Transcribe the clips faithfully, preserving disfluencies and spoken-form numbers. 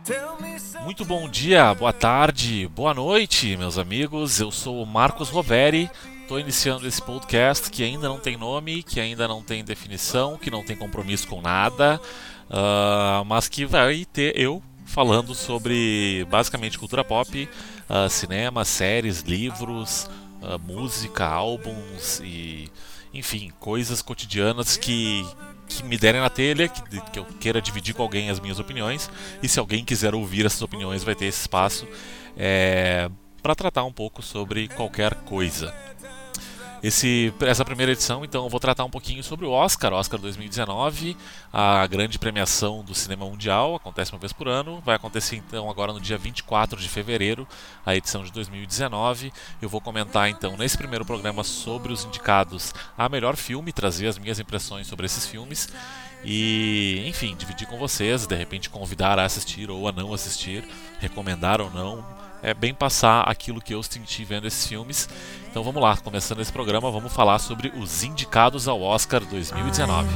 Muito bom dia, boa tarde, boa noite, meus amigos. Eu sou o Marcos Roveri. Estou iniciando esse podcast que ainda não tem nome, que ainda não tem definição, que não tem compromisso com nada, uh, mas que vai ter eu falando sobre basicamente cultura pop, uh, cinema, séries, livros, uh, música, álbuns e, enfim, coisas cotidianas que, que me derem na telha, que, que eu queira dividir com alguém as minhas opiniões, e se alguém quiser ouvir essas opiniões vai ter esse espaço é, para tratar um pouco sobre qualquer coisa. Esse, essa primeira edição, então, eu vou tratar um pouquinho sobre o Oscar, Oscar dois mil e dezenove, a grande premiação do cinema mundial, acontece uma vez por ano, vai acontecer então agora no dia vinte e quatro de fevereiro, a edição de dois mil e dezenove. Eu vou comentar então nesse primeiro programa sobre os indicados a melhor filme, trazer as minhas impressões sobre esses filmes e, enfim, dividir com vocês, de repente convidar a assistir ou a não assistir, recomendar ou não. É bem passar aquilo que eu senti vendo esses filmes. Então vamos lá, começando esse programa, vamos falar sobre os indicados ao Oscar dois mil e dezenove.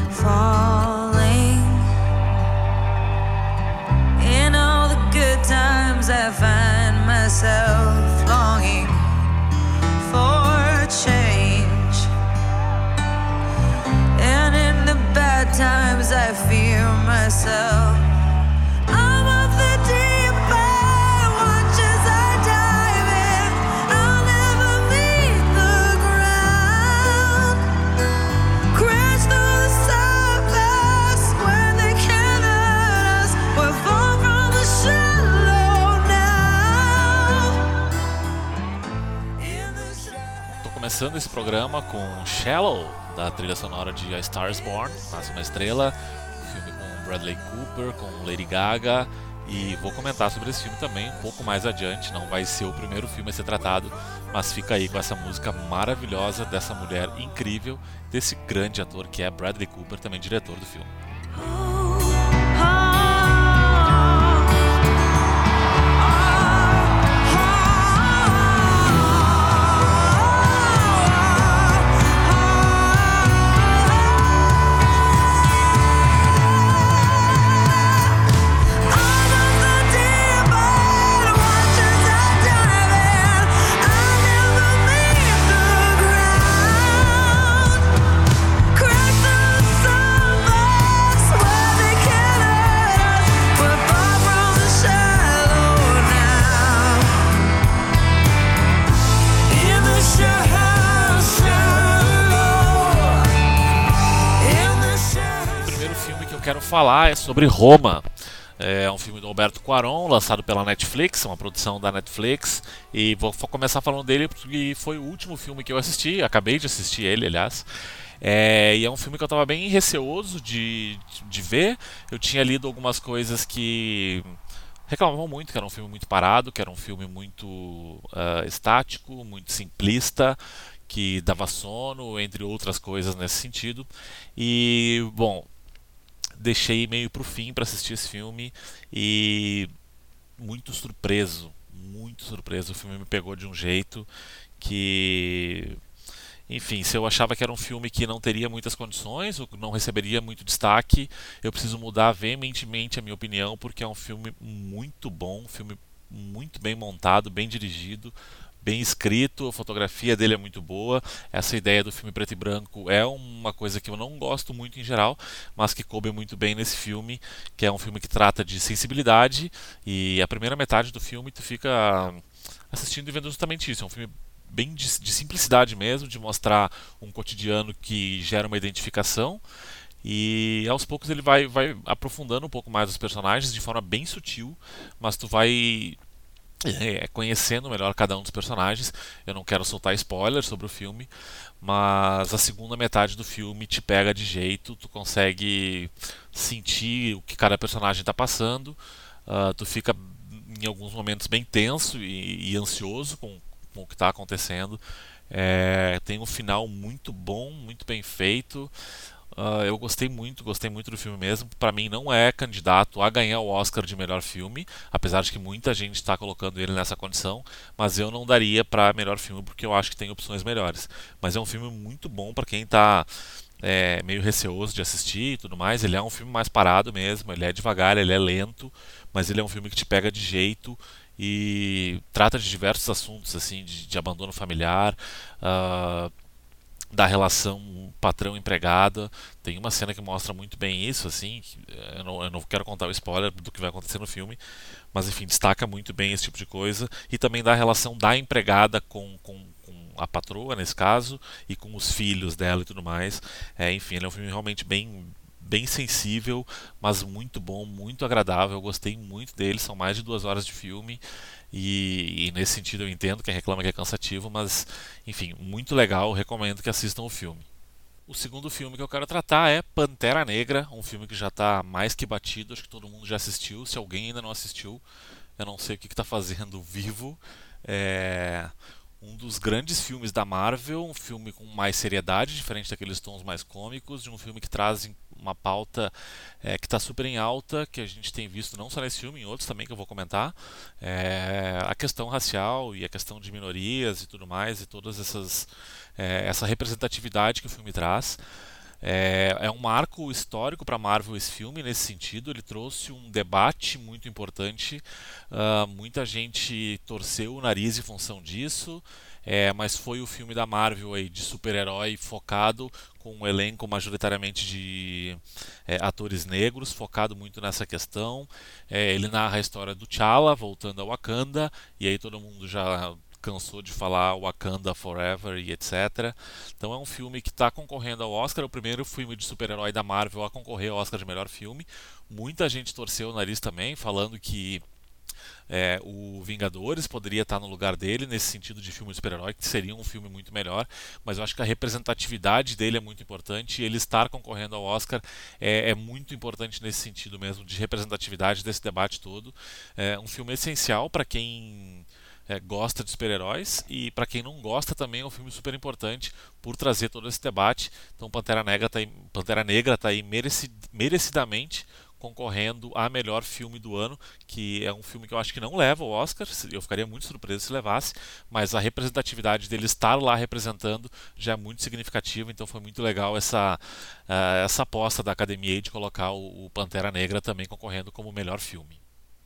Começando esse programa com Shallow, da trilha sonora de A Star Is Born, Nasce uma Estrela, filme com Bradley Cooper, com Lady Gaga, e vou comentar sobre esse filme também um pouco mais adiante, não vai ser o primeiro filme a ser tratado, mas fica aí com essa música maravilhosa dessa mulher incrível, desse grande ator que é Bradley Cooper, também diretor do filme. Quero falar é sobre Roma. É um filme do Alberto Cuarón, lançado pela Netflix, uma produção da Netflix, e vou começar falando dele porque foi o último filme que eu assisti, acabei de assistir ele, aliás. É, e é um filme que eu estava bem receoso de, de ver. Eu tinha lido algumas coisas que reclamavam muito, que era um filme muito parado, que era um filme muito uh, estático, muito simplista, que dava sono, entre outras coisas nesse sentido. E, bom, deixei meio pro fim para assistir esse filme e muito surpreso, muito surpreso. O filme me pegou de um jeito que, enfim, se eu achava que era um filme que não teria muitas condições ou não receberia muito destaque, eu preciso mudar veementemente a minha opinião, porque é um filme muito bom, um filme muito bem montado, bem dirigido, bem escrito, a fotografia dele é muito boa. Essa ideia do filme preto e branco é uma coisa que eu não gosto muito em geral, mas que coube muito bem nesse filme, que é um filme que trata de sensibilidade, e a primeira metade do filme tu fica assistindo e vendo justamente isso. É um filme bem de, de simplicidade mesmo, de mostrar um cotidiano que gera uma identificação, e aos poucos ele vai, vai aprofundando um pouco mais os personagens de forma bem sutil, mas tu vai É, conhecendo melhor cada um dos personagens. Eu não quero soltar spoilers sobre o filme, mas a segunda metade do filme te pega de jeito, tu consegue sentir o que cada personagem está passando, uh, tu fica em alguns momentos bem tenso e, e ansioso com, com o que está acontecendo. É, tem um final muito bom, muito bem feito. Uh, eu gostei muito, gostei muito do filme mesmo. Para mim não é candidato a ganhar o Oscar de melhor filme, apesar de que muita gente está colocando ele nessa condição, mas eu não daria para melhor filme porque eu acho que tem opções melhores. Mas é um filme muito bom para quem está é, meio receoso de assistir e tudo mais. Ele é um filme mais parado mesmo, ele é devagar, ele é lento, mas ele é um filme que te pega de jeito e trata de diversos assuntos, assim, de, de abandono familiar, uh, da relação patrão-empregada. Tem uma cena que mostra muito bem isso, assim. Eu não, eu não quero contar o spoiler do que vai acontecer no filme, mas enfim, destaca muito bem esse tipo de coisa. E também da relação da empregada com, com, com a patroa, nesse caso, e com os filhos dela e tudo mais. É, enfim, ele é um filme realmente bem, bem sensível, mas muito bom, muito agradável. Eu gostei muito dele. São mais de duas horas de filme. E, e nesse sentido eu entendo quem reclama que é cansativo, mas enfim, muito legal. Recomendo que assistam o filme. O segundo filme que eu quero tratar é Pantera Negra, um filme que já está mais que batido, acho que todo mundo já assistiu. Se alguém ainda não assistiu, eu não sei o que está fazendo vivo. É um dos grandes filmes da Marvel, um filme com mais seriedade, diferente daqueles tons mais cômicos, de um filme que traz uma pauta é, que está super em alta, que a gente tem visto não só nesse filme, em outros também que eu vou comentar, é, a questão racial e a questão de minorias e tudo mais, e todas essas é, essa representatividade que o filme traz. É, é um marco histórico para a Marvel esse filme, nesse sentido. Ele trouxe um debate muito importante. Uh, muita gente torceu o nariz em função disso, é, mas foi o filme da Marvel aí, de super-herói focado, com um elenco majoritariamente de é, atores negros, focado muito nessa questão. É, ele narra a história do T'Challa voltando a Wakanda, e aí todo mundo já cansou de falar Wakanda Forever e etcétera. Então é um filme que está concorrendo ao Oscar, é o primeiro filme de super-herói da Marvel a concorrer ao Oscar de melhor filme. Muita gente torceu o nariz também, falando que é, o Vingadores poderia estar no lugar dele, nesse sentido de filme de super-herói, que seria um filme muito melhor, mas eu acho que a representatividade dele é muito importante e ele estar concorrendo ao Oscar é, é muito importante nesse sentido mesmo, de representatividade desse debate todo. É um filme essencial para quem é, gosta de super-heróis e para quem não gosta também é um filme super importante por trazer todo esse debate. Então Pantera Negra está aí, Pantera Negra tá aí merecid, merecidamente concorrendo a melhor filme do ano, que é um filme que eu acho que não leva o Oscar, eu ficaria muito surpreso se levasse, mas a representatividade dele estar lá representando já é muito significativa, então foi muito legal essa, uh, essa aposta da academia de colocar o, o Pantera Negra também concorrendo como melhor filme.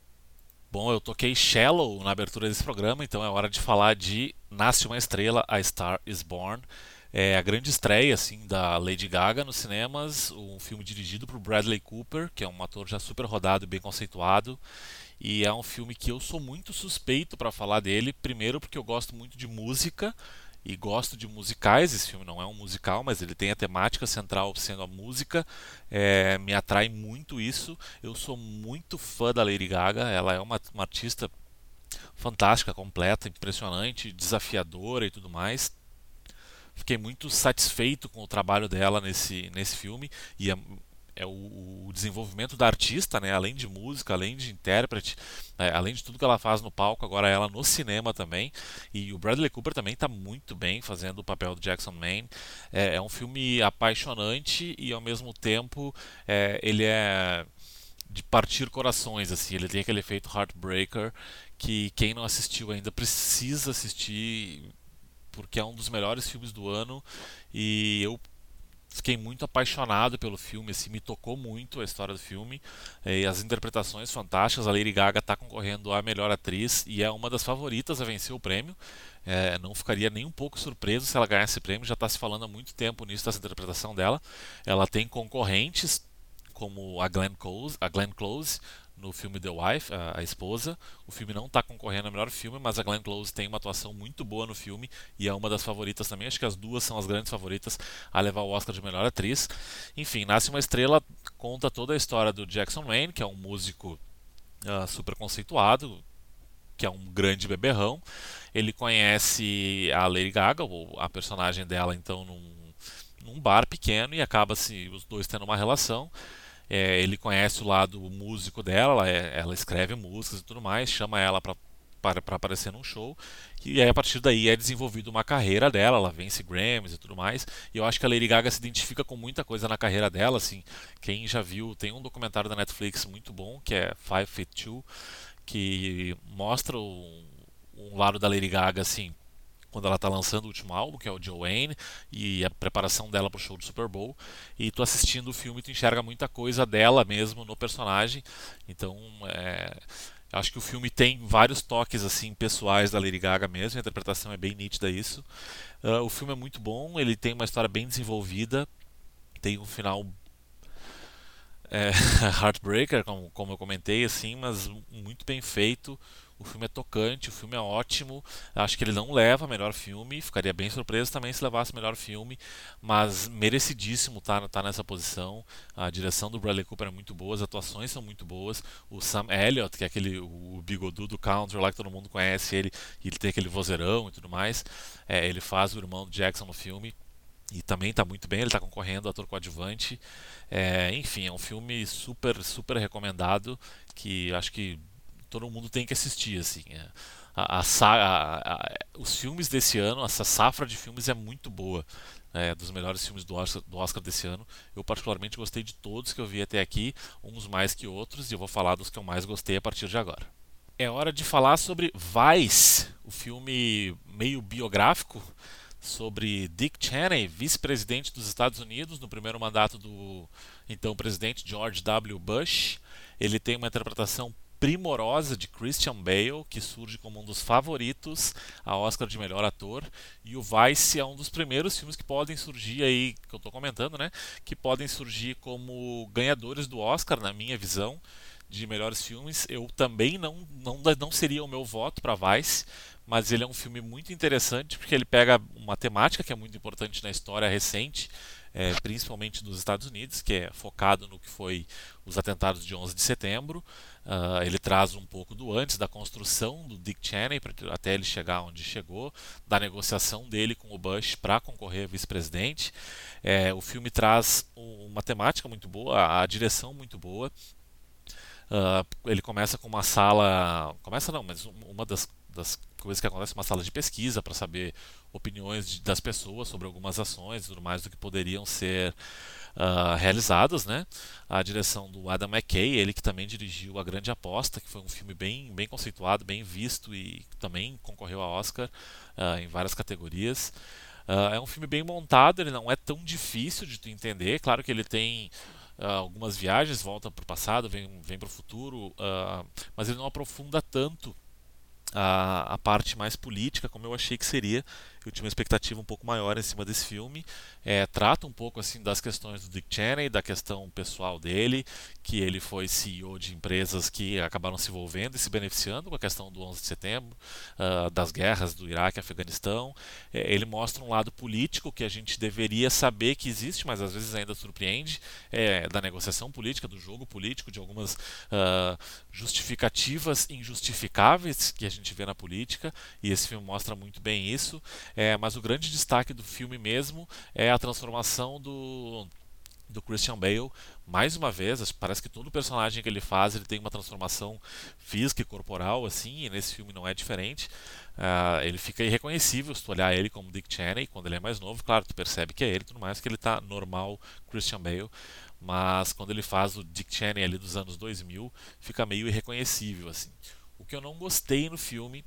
Bom, eu toquei Shallow na abertura desse programa, então é hora de falar de Nasce uma Estrela, A Star is Born. É a grande estreia assim da Lady Gaga nos cinemas, um filme dirigido por Bradley Cooper, que é um ator já super rodado e bem conceituado, e é um filme que eu sou muito suspeito para falar dele, primeiro porque eu gosto muito de música e gosto de musicais. Esse filme não é um musical, mas ele tem a temática central sendo a música. É, me atrai muito isso. Eu sou muito fã da Lady Gaga. Ela é uma, uma artista fantástica, completa, impressionante, desafiadora e tudo mais. Fiquei muito satisfeito com o trabalho dela nesse, nesse filme e é, é o, o desenvolvimento da artista, né? Além de música, além de intérprete, é, além de tudo que ela faz no palco, agora ela no cinema também. E o Bradley Cooper também está muito bem fazendo o papel do Jackson Maine. É, é um filme apaixonante e ao mesmo tempo é, ele é de partir corações, assim. Ele tem aquele efeito Heartbreaker que quem não assistiu ainda precisa assistir, porque é um dos melhores filmes do ano e eu fiquei muito apaixonado pelo filme, assim, me tocou muito a história do filme, e as interpretações fantásticas. A Lady Gaga está concorrendo a melhor atriz e é uma das favoritas a vencer o prêmio. É, não ficaria nem um pouco surpreso se ela ganhasse esse prêmio, já está se falando há muito tempo nisso, dessa interpretação dela. Ela tem concorrentes como a Glenn Close, a Glenn Close no filme The Wife, a, a esposa. O filme não está concorrendo ao melhor filme, mas a Glenn Close tem uma atuação muito boa no filme e é uma das favoritas também. Acho que as duas são as grandes favoritas a levar o Oscar de melhor atriz. Enfim, Nasce uma Estrela conta toda a história do Jackson Maine, que é um músico uh, super conceituado, que é um grande beberrão. Ele conhece a Lady Gaga, ou a personagem dela, então, num, num bar pequeno, e acaba se os dois tendo uma relação. É, ele conhece o lado músico dela, ela, é, ela escreve músicas e tudo mais, chama ela para para aparecer num show, e aí a partir daí é desenvolvida uma carreira dela, ela vence Grammys e tudo mais, e eu acho que a Lady Gaga se identifica com muita coisa na carreira dela, assim. Quem já viu, tem um documentário da Netflix muito bom, que é Five Feet Two, que mostra um, um lado da Lady Gaga, assim, quando ela tá lançando o último álbum, que é o Joanne, e a preparação dela pro show do Super Bowl. E tu assistindo o filme, tu enxerga muita coisa dela mesmo no personagem. Então, é, eu acho que o filme tem vários toques assim pessoais da Lady Gaga mesmo, a interpretação é bem nítida isso. Uh, o filme é muito bom, ele tem uma história bem desenvolvida, tem um final é, heartbreaker, como, como eu comentei, assim, mas muito bem feito. O filme é tocante, o filme é ótimo. Acho que ele não leva melhor filme. Ficaria bem surpreso também se levasse melhor filme, mas merecidíssimo tá, tá nessa posição. A direção do Bradley Cooper é muito boa, as atuações são muito boas. O Sam Elliott, que é aquele o bigodudo do country lá que todo mundo conhece, ele, ele tem aquele vozeirão e tudo mais. É, ele faz o irmão do Jackson no filme. E também está muito bem, ele está concorrendo a ator coadjuvante. É, enfim, é um filme super, super recomendado que acho que todo mundo tem que assistir. Assim. É. A, a, a, a, os filmes desse ano, essa safra de filmes é muito boa. É, dos melhores filmes do Oscar, do Oscar desse ano. Eu particularmente gostei de todos que eu vi até aqui, uns mais que outros, e eu vou falar dos que eu mais gostei a partir de agora. É hora de falar sobre Vice, o filme meio biográfico sobre Dick Cheney, vice-presidente dos Estados Unidos no primeiro mandato do então presidente George W. Bush. Ele tem uma interpretação primorosa de Christian Bale, que surge como um dos favoritos a Oscar de melhor ator, e o Vice é um dos primeiros filmes que podem surgir aí, que eu estou comentando, né, que podem surgir como ganhadores do Oscar, na minha visão, de melhores filmes. Eu também não, não, não seria o meu voto para Vice, mas ele é um filme muito interessante porque ele pega uma temática que é muito importante na história recente, é, principalmente dos Estados Unidos, que é focado no que foi os atentados de onze de setembro. Uh, ele traz um pouco do antes, da construção do Dick Cheney até ele chegar onde chegou, da negociação dele com o Bush para concorrer a vice-presidente. É, o filme traz uma temática muito boa, a direção muito boa. Uh, ele começa com uma sala. Começa não, mas uma das, das coisas que acontece é uma sala de pesquisa para saber opiniões de, das pessoas sobre algumas ações e tudo mais do que poderiam ser uh, realizadas, né? A direção do Adam McKay, ele que também dirigiu A Grande Aposta, que foi um filme bem, bem conceituado, bem visto e também concorreu a Oscar uh, em várias categorias. Uh, é um filme bem montado, ele não é tão difícil de tu entender. Claro que ele tem uh, algumas viagens, volta para o passado, vem, vem para o futuro, uh, mas ele não aprofunda tanto a, a parte mais política como eu achei que seria. Eu tinha uma expectativa um pouco maior em cima desse filme. É, trata um pouco assim das questões do Dick Cheney, da questão pessoal dele, que ele foi C E O de empresas que acabaram se envolvendo e se beneficiando com a questão do onze de setembro, uh, das guerras do Iraque e Afeganistão. É, ele mostra um lado político que a gente deveria saber que existe, mas às vezes ainda surpreende, é, da negociação política, do jogo político, de algumas uh, justificativas injustificáveis que a gente vê na política, e esse filme mostra muito bem isso. É, mas o grande destaque do filme mesmo é a transformação do, do Christian Bale. Mais uma vez, parece que todo personagem que ele faz ele tem uma transformação física e corporal, assim, e nesse filme não é diferente. Uh, ele fica irreconhecível se tu olhar ele como Dick Cheney quando ele é mais novo. Claro, tu percebe que é ele, tudo mais, que ele tá normal Christian Bale, mas quando ele faz o Dick Cheney ali dos anos dois mil, fica meio irreconhecível, assim. O que eu não gostei no filme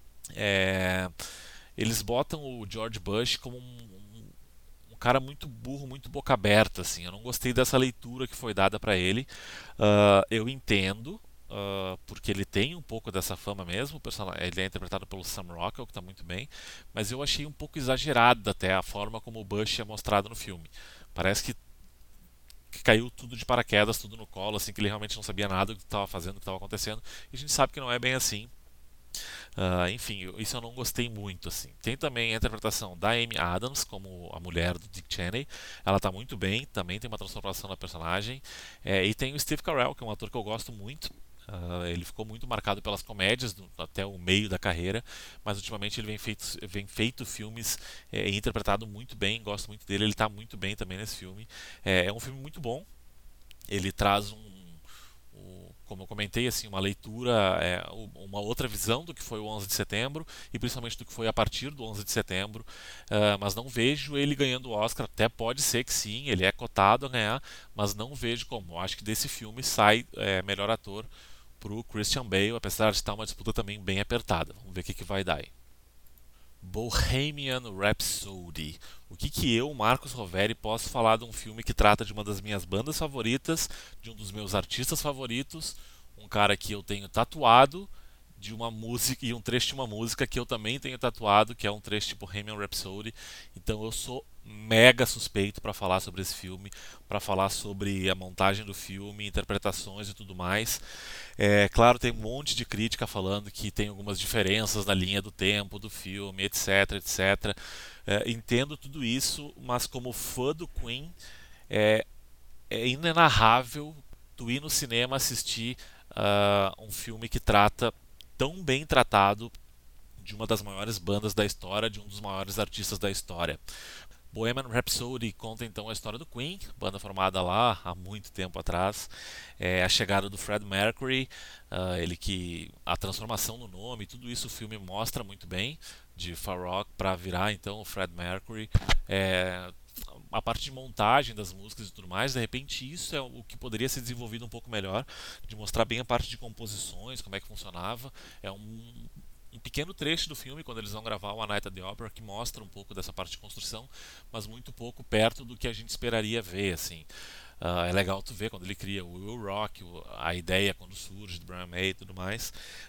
é eles botam o George Bush como um, um, um cara muito burro, muito boca aberta, assim. Eu não gostei dessa leitura que foi dada para ele. Uh, eu entendo, uh, porque ele tem um pouco dessa fama mesmo. O personagem, ele é interpretado pelo Sam Rockwell, que está muito bem, mas eu achei um pouco exagerada até a forma como o Bush é mostrado no filme. Parece que que caiu tudo de paraquedas, tudo no colo, assim, que ele realmente não sabia nada do que estava fazendo, do que estava acontecendo, e a gente sabe que não é bem assim. Uh, enfim, isso eu não gostei muito, assim. Tem também a interpretação da Amy Adams como a mulher do Dick Cheney. Ela está muito bem, também tem uma transformação na personagem. É, e tem o Steve Carell, que é um ator que eu gosto muito. Uh, ele ficou muito marcado pelas comédias do, até o meio da carreira, mas ultimamente ele vem feito, vem feito filmes é, e interpretado muito bem. Gosto muito dele, ele está muito bem também nesse filme. É, é um filme muito bom. Ele traz um como eu comentei, assim, uma leitura, é, uma outra visão do que foi o onze de setembro e principalmente do que foi a partir do onze de setembro, uh, mas não vejo ele ganhando o Oscar. Até pode ser que sim, ele é cotado a ganhar, mas não vejo como. Eu acho que desse filme sai é, melhor ator pro Christian Bale, apesar de estar uma disputa também bem apertada. Vamos ver o que, que vai dar aí. Bohemian Rhapsody. O que que eu, Marcos Roveri, posso falar de um filme que trata de uma das minhas bandas favoritas, de um dos meus artistas favoritos, um cara que eu tenho tatuado, de uma música e um trecho de uma música que eu também tenho tatuado, que é um trecho de Bohemian Rhapsody. Então eu sou mega suspeito para falar sobre esse filme, para falar sobre a montagem do filme, interpretações e tudo mais. É claro, tem um monte de crítica falando que tem algumas diferenças na linha do tempo do filme, etc, etc. É, entendo tudo isso, mas como fã do Queen, é, é inenarrável tu ir no cinema assistir uh, um filme que trata tão bem tratado de uma das maiores bandas da história, de um dos maiores artistas da história. Bohemian Rhapsody conta então a história do Queen, banda formada lá há muito tempo atrás, é, a chegada do Fred Mercury, uh, ele que a transformação no nome, tudo isso o filme mostra muito bem, de Far Rock para virar então o Fred Mercury. É, a parte de montagem das músicas e tudo mais, de repente isso é o que poderia ser desenvolvido um pouco melhor, de mostrar bem a parte de composições, como é que funcionava. É um, um pequeno trecho do filme, quando eles vão gravar o A Night at the Opera, que mostra um pouco dessa parte de construção, mas muito pouco perto do que a gente esperaria ver, assim. Uh, é legal tu ver quando ele cria o Will Rock, a ideia quando surge do Brian May e tudo mais,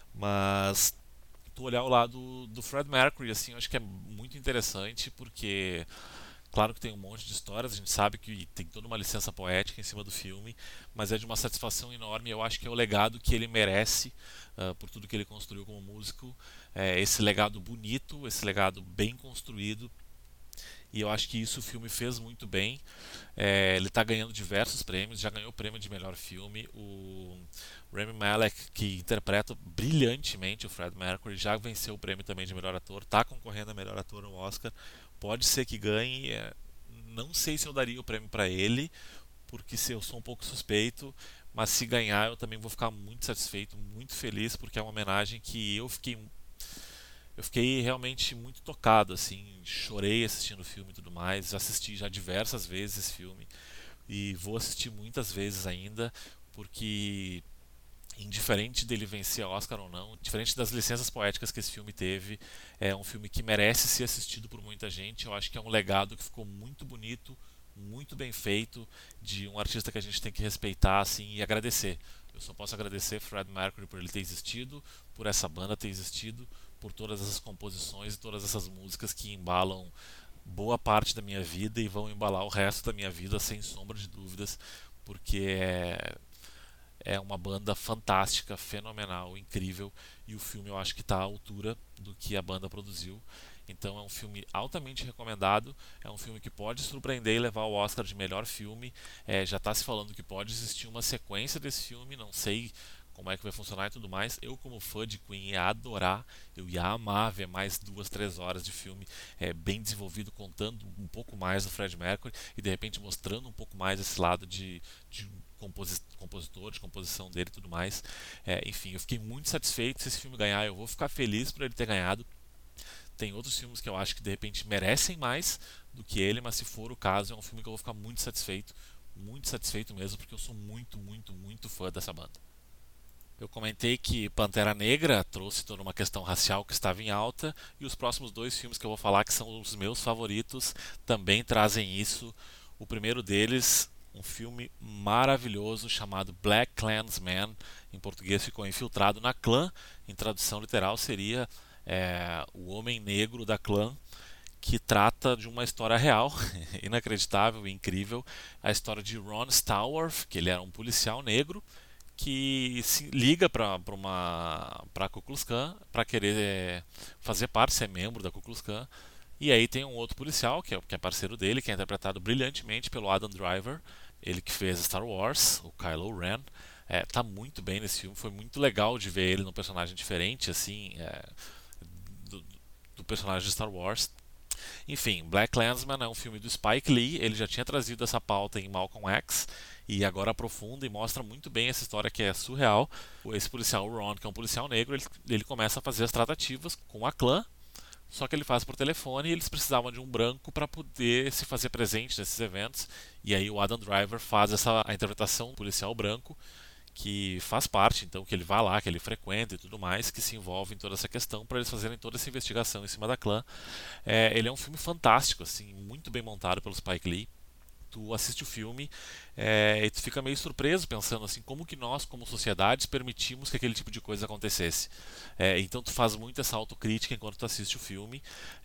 mas tu olhar o lado do Fred Mercury, assim, eu acho que é muito interessante, porque claro que tem um monte de histórias, a gente sabe que tem toda uma licença poética em cima do filme, mas é de uma satisfação enorme. Eu acho que é o legado que ele merece, uh, por tudo que ele construiu como músico. É, esse legado bonito, esse legado bem construído. E eu acho que isso o filme fez muito bem. É, ele está ganhando diversos prêmios, já ganhou o prêmio de melhor filme. O Rami Malek, que interpreta brilhantemente o Fred Mercury, já venceu o prêmio também de melhor ator, está concorrendo a melhor ator no Oscar. Pode ser que ganhe. É, não sei se eu daria o prêmio para ele, porque se eu sou um pouco suspeito, mas se ganhar eu também vou ficar muito satisfeito, muito feliz, porque é uma homenagem que eu fiquei eu fiquei realmente muito tocado, assim, chorei assistindo o filme e tudo mais, assisti já diversas vezes esse filme e vou assistir muitas vezes ainda, porque indiferente dele vencer a Oscar ou não, diferente das licenças poéticas que esse filme teve, é um filme que merece ser assistido por muita gente. Eu acho que é um legado que ficou muito bonito, muito bem feito, de um artista que a gente tem que respeitar, assim, e agradecer. Eu só posso agradecer Fred Mercury por ele ter existido, por essa banda ter existido, por todas essas composições e todas essas músicas que embalam boa parte da minha vida e vão embalar o resto da minha vida sem sombra de dúvidas, porque é, é uma banda fantástica, fenomenal, incrível, e o filme eu acho que está à altura do que a banda produziu. Então é um filme altamente recomendado, é um filme que pode surpreender e levar o Oscar de melhor filme. É, já está se falando que pode existir uma sequência desse filme, não sei como é que vai funcionar e tudo mais. Eu, como fã de Queen, ia adorar, eu ia amar ver mais duas, três horas de filme é, bem desenvolvido, contando um pouco mais do Fred Mercury e de repente mostrando um pouco mais esse lado de, de composi compositor, de composição dele e tudo mais. É, enfim, eu fiquei muito satisfeito. Se esse filme ganhar, eu vou ficar feliz por ele ter ganhado. Tem outros filmes que eu acho que de repente merecem mais do que ele, mas se for o caso, é um filme que eu vou ficar muito satisfeito, muito satisfeito mesmo, porque eu sou muito, muito, muito fã dessa banda. Eu comentei que Pantera Negra trouxe toda uma questão racial que estava em alta, e os próximos dois filmes que eu vou falar, que são os meus favoritos, também trazem isso. O primeiro deles, um filme maravilhoso chamado Black Klansman, em português ficou Infiltrado na Clã, em tradução literal seria é, O Homem Negro da Clã, que trata de uma história real, inacreditável e incrível, a história de Ron Stallworth, que ele era um policial negro, que se liga para uma para Ku Klux Klan para querer é, fazer parte, ser membro da Ku Klux Klan. E aí tem um outro policial que é, que é parceiro dele, que é interpretado brilhantemente pelo Adam Driver, ele que fez Star Wars, o Kylo Ren. É, tá muito bem nesse filme, foi muito legal de ver ele num personagem diferente, assim, é, do, do personagem de Star Wars. Enfim, Black Klansman é um filme do Spike Lee, ele já tinha trazido essa pauta em Malcolm X e agora aprofunda e mostra muito bem essa história que é surreal. Esse policial, o Ron, que é um policial negro, ele, ele começa a fazer as tratativas com a clã, só que ele faz por telefone e eles precisavam de um branco para poder se fazer presente nesses eventos. E aí o Adam Driver faz essa a interpretação do policial branco, que faz parte, então, que ele vá lá, que ele frequenta e tudo mais, que se envolve em toda essa questão para eles fazerem toda essa investigação em cima da clã. É, ele é um filme fantástico, assim, muito bem montado pelo Spike Lee. Tu assiste o filme é, e tu fica meio surpreso pensando assim como que nós como sociedades permitimos que aquele tipo de coisa acontecesse. É, então tu faz muito essa autocrítica enquanto tu assiste o filme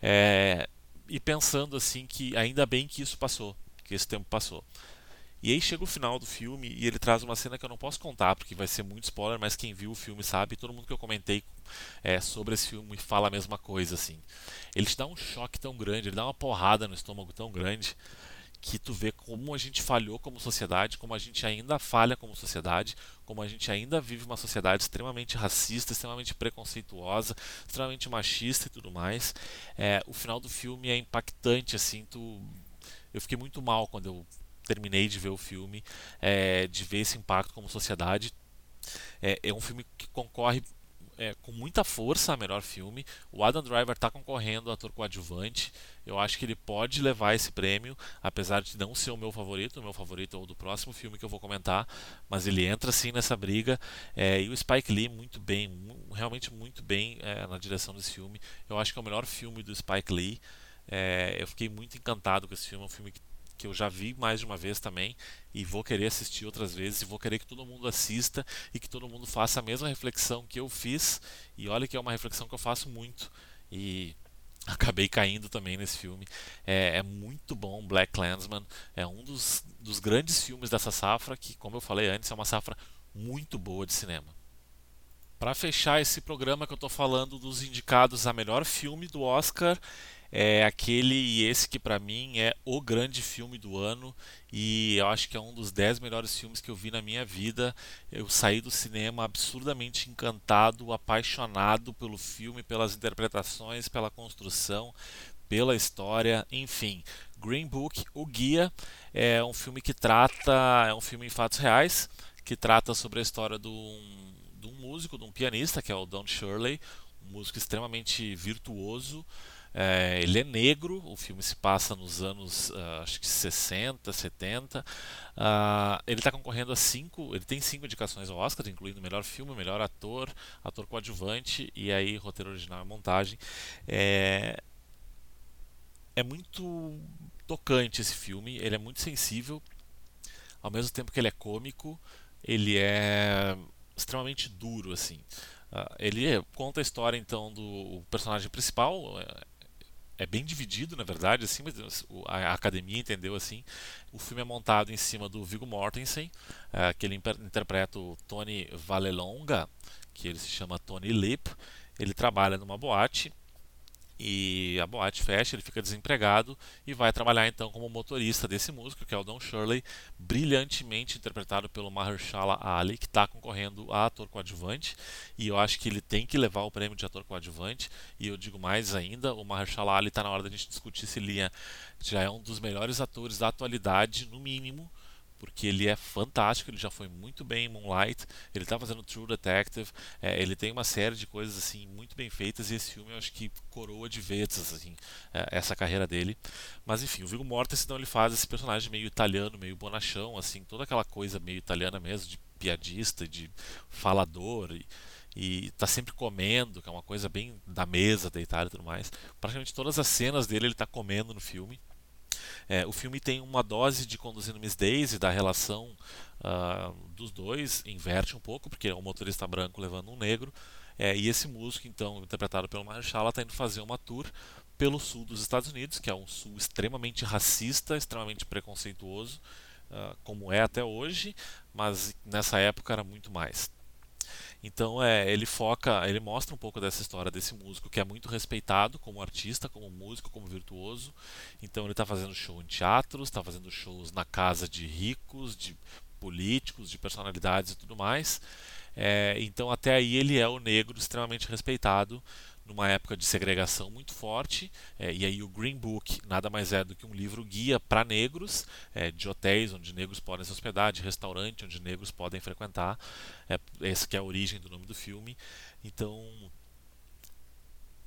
é, e pensando assim que ainda bem que isso passou, que esse tempo passou. E aí chega o final do filme e ele traz uma cena que eu não posso contar porque vai ser muito spoiler, mas quem viu o filme sabe, todo mundo que eu comentei é, sobre esse filme fala a mesma coisa assim. Ele te dá um choque tão grande, ele dá uma porrada no estômago tão grande que tu vê como a gente falhou como sociedade, como a gente ainda falha como sociedade, como a gente ainda vive uma sociedade extremamente racista, extremamente preconceituosa, extremamente machista e tudo mais. É, o final do filme é impactante, assim, tu... eu fiquei muito mal quando eu terminei de ver o filme, é, de ver esse impacto como sociedade. É, é um filme que concorre é, com muita força a melhor filme. O Adam Driver está concorrendo a ator coadjuvante. Eu acho que ele pode levar esse prêmio, apesar de não ser o meu favorito. O meu favorito é o do próximo filme que eu vou comentar, mas ele entra sim nessa briga. É, e o Spike Lee muito bem, mu- realmente muito bem é, na direção desse filme. Eu acho que é o melhor filme do Spike Lee. É, eu fiquei muito encantado com esse filme. É um filme que que eu já vi mais de uma vez também e vou querer assistir outras vezes e vou querer que todo mundo assista e que todo mundo faça a mesma reflexão que eu fiz. E olha que é uma reflexão que eu faço muito e acabei caindo também nesse filme. É, é muito bom. Black Klansman é um dos, dos grandes filmes dessa safra que, como eu falei antes, é uma safra muito boa de cinema. Para fechar esse programa que eu estou falando dos indicados a melhor filme do Oscar, é aquele e esse que para mim é o grande filme do ano e eu acho que é um dos dez melhores filmes que eu vi na minha vida. Eu saí do cinema absurdamente encantado, apaixonado pelo filme, pelas interpretações, pela construção, pela história, enfim. Green Book, O Guia, é um filme que trata, é um filme em fatos reais, que trata sobre a história de um, de um músico, de um pianista, que é o Don Shirley, um músico extremamente virtuoso. É, ele é negro, o filme se passa nos anos uh, acho que sessenta, setenta. Uh, ele está concorrendo a cinco, ele tem cinco indicações ao Oscar, incluindo melhor filme, melhor ator, ator coadjuvante e aí roteiro original e montagem. É, é muito tocante esse filme, ele é muito sensível, ao mesmo tempo que ele é cômico, ele é extremamente duro assim. Uh, ele é, conta a história então do personagem principal, é, é bem dividido, na verdade, assim, mas a academia entendeu assim. O filme é montado em cima do Viggo Mortensen, uh, que ele interpreta o Tony Vallelonga, que ele se chama Tony Lip. Ele trabalha numa boate e a boate fecha, ele fica desempregado e vai trabalhar então como motorista desse músico, que é o Don Shirley, brilhantemente interpretado pelo Mahershala Ali, que está concorrendo a ator coadjuvante, e eu acho que ele tem que levar o prêmio de ator coadjuvante, e eu digo mais ainda, o Mahershala Ali está na hora da gente discutir se ele é, já é um dos melhores atores da atualidade, no mínimo, porque ele é fantástico, ele já foi muito bem em Moonlight, ele está fazendo True Detective, é, ele tem uma série de coisas assim muito bem feitas e esse filme eu acho que coroa de vez assim, é, essa carreira dele. Mas enfim, o Viggo Mortensen então ele faz esse personagem meio italiano, meio bonachão, assim, toda aquela coisa meio italiana mesmo, de piadista, de falador e, e tá sempre comendo, que é uma coisa bem da mesa da Itália e tudo mais. Praticamente todas as cenas dele ele tá comendo no filme. É, o filme tem uma dose de Conduzindo Miss Daisy, da relação uh, dos dois, inverte um pouco, porque é um motorista branco levando um negro, é, e esse músico, então, interpretado pelo Mahershala, está indo fazer uma tour pelo sul dos Estados Unidos, que é um sul extremamente racista, extremamente preconceituoso, uh, como é até hoje, mas nessa época era muito mais. Então é, ele foca, ele mostra um pouco dessa história desse músico que é muito respeitado como artista, como músico, como virtuoso. Então ele está fazendo show em teatros, está fazendo shows na casa de ricos, de políticos, de personalidades e tudo mais. É, então até aí ele é o negro extremamente respeitado numa época de segregação muito forte, é, e aí o Green Book nada mais é do que um livro guia para negros, é, de hotéis onde negros podem se hospedar, de restaurante onde negros podem frequentar, é, essa que é a origem do nome do filme. Então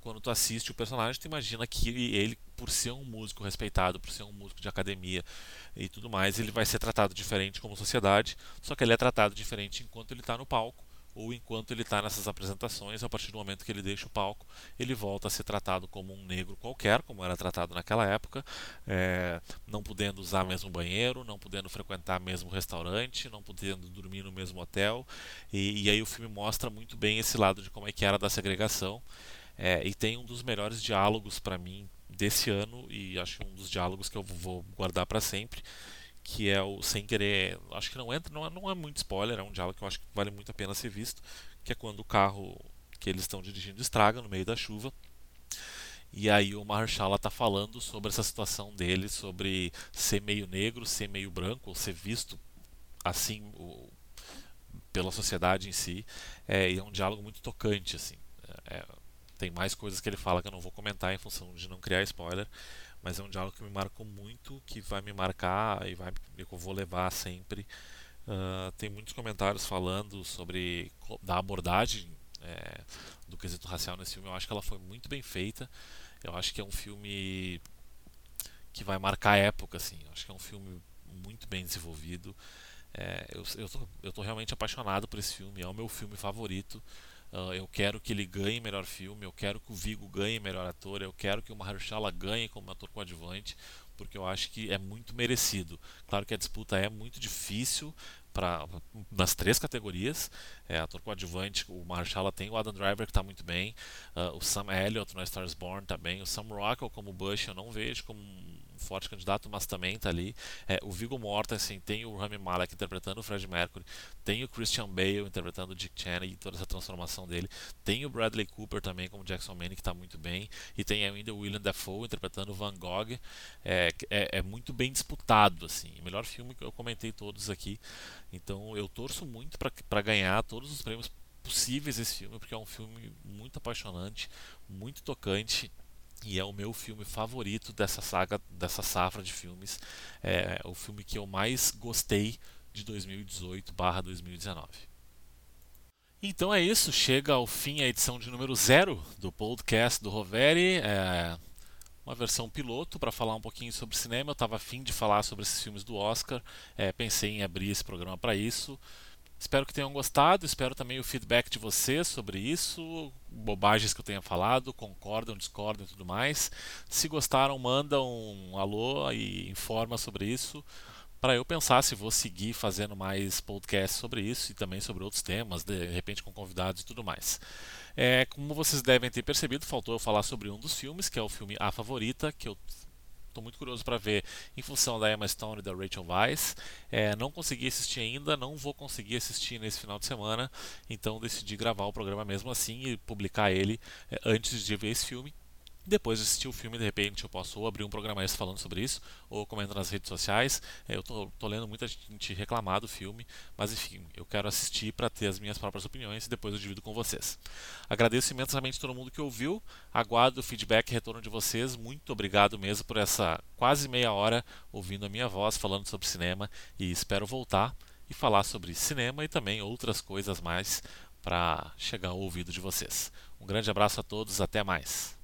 quando tu assiste o personagem, tu imagina que ele, por ser um músico respeitado, por ser um músico de academia e tudo mais, ele vai ser tratado diferente como sociedade, só que ele é tratado diferente enquanto ele está no palco ou enquanto ele está nessas apresentações. A partir do momento que ele deixa o palco, ele volta a ser tratado como um negro qualquer, como era tratado naquela época, é, não podendo usar o mesmo banheiro, não podendo frequentar o mesmo restaurante, não podendo dormir no mesmo hotel, e, e aí o filme mostra muito bem esse lado de como é que era da segregação. É, e tem um dos melhores diálogos para mim desse ano, e acho que um dos diálogos que eu vou guardar para sempre, que é o sem querer, acho que não entra, não é, não é muito spoiler, é um diálogo que eu acho que vale muito a pena ser visto, que é quando o carro que eles estão dirigindo estraga no meio da chuva. E aí o Mahershala tá falando sobre essa situação dele, sobre ser meio negro, ser meio branco, ou ser visto assim o, pela sociedade em si. É, e é um diálogo muito tocante, assim. É, tem mais coisas que ele fala que eu não vou comentar em função de não criar spoiler, mas é um diálogo que me marcou muito, que vai me marcar e vai, eu vou levar sempre. Uh, tem muitos comentários falando sobre da abordagem é, do quesito racial nesse filme. Eu acho que ela foi muito bem feita. Eu acho que é um filme que vai marcar a época, assim. Eu acho que é um filme muito bem desenvolvido. É, eu, eu, tô, eu tô realmente apaixonado por esse filme. É o meu filme favorito. Uh, eu quero que ele ganhe melhor filme, eu quero que o Viggo ganhe melhor ator, eu quero que o Mahershala ganhe como ator coadjuvante, porque eu acho que é muito merecido. Claro que a disputa é muito difícil para nas três categorias. É, ator coadjuvante, o Mahershala tem o Adam Driver que está muito bem, uh, o Sam Elliott no A Star is Born está bem, o Sam Rockwell como Bush eu não vejo como um forte candidato, mas também está ali. É, o Viggo Mortensen tem o Rami Malek interpretando o Fred Mercury, tem o Christian Bale interpretando o Dick Cheney e toda essa transformação dele, tem o Bradley Cooper também como Jackson Manning que está muito bem, e tem ainda o Willem Dafoe interpretando o Van Gogh. É, é, é muito bem disputado, assim, o melhor filme que eu comentei todos aqui. Então eu torço muito para ganhar todos os prêmios possíveis esse filme, porque é um filme muito apaixonante, muito tocante, e é o meu filme favorito dessa saga, dessa safra de filmes. É o filme que eu mais gostei de dois mil e dezoito barra dois mil e dezenove. Então é isso, chega ao fim a edição de número zero do podcast do Roveri. É uma versão piloto para falar um pouquinho sobre cinema. Eu estava afim de falar sobre esses filmes do Oscar, é, pensei em abrir esse programa para isso. Espero que tenham gostado, espero também o feedback de vocês sobre isso, bobagens que eu tenha falado, concordam, discordam e tudo mais. Se gostaram, manda um alô e informa sobre isso, para eu pensar se vou seguir fazendo mais podcasts sobre isso e também sobre outros temas, de repente com convidados e tudo mais. É, como vocês devem ter percebido, faltou eu falar sobre um dos filmes, que é o filme A Favorita, que eu estou muito curioso para ver em função da Emma Stone e da Rachel Weisz. É, não consegui assistir ainda, não vou conseguir assistir nesse final de semana, então decidi gravar o programa mesmo assim e publicar ele é, antes de ver esse filme. Depois de assistir o filme, de repente eu posso ou abrir um programa extra falando sobre isso, ou comentando nas redes sociais. É, eu tô, tô lendo muita gente reclamar do filme, mas enfim, eu quero assistir para ter as minhas próprias opiniões e depois eu divido com vocês. Agradeço imensamente a todo mundo que ouviu, aguardo o feedback e retorno de vocês. Muito obrigado mesmo por essa quase meia hora ouvindo a minha voz falando sobre cinema, e espero voltar e falar sobre cinema e também outras coisas mais para chegar ao ouvido de vocês. Um grande abraço a todos, até mais.